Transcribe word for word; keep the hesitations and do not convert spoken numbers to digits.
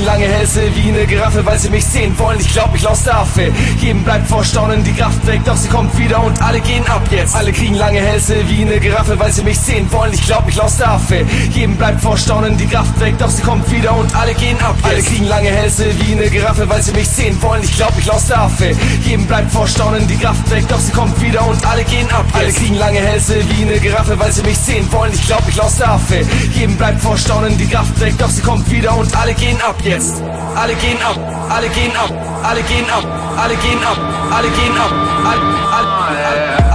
lange Hälse wie eine Giraffe, weil sie mich sehen wollen. Ich glaub, ich laus der Affe. Jedem bleibt vor Staunen die Kraft weg, doch sie kommt wieder und alle gehen ab jetzt. Alle kriegen lange Hälse wie eine Giraffe, weil sie mich sehen wollen. Ich glaub, ich laus der Affe. Jedem bleibt vor Staunen die Kraft weg, doch sie kommt wieder und alle gehen ab jetzt. Alle kriegen lange Hälse wie eine Giraffe, weil sie mich sehen wollen. Ich glaub, ich laus der Affe. Jedem bleibt vor Staunen die Kraft weg, doch sie kommt wieder und alle gehen ab jetzt. Alle kriegen lange Hälse wie eine Giraffe, weil sie mich sehen wollen. Ich glaub, ich laus der Affe. Jedem bleibt vor Staunen die Kraft weg, doch sie kommt wieder und alle gehen ab jetzt. Alle gehen ab, alle gehen ab, alle gehen ab, alle gehen ab, alle gehen ab, alle, alle, alle.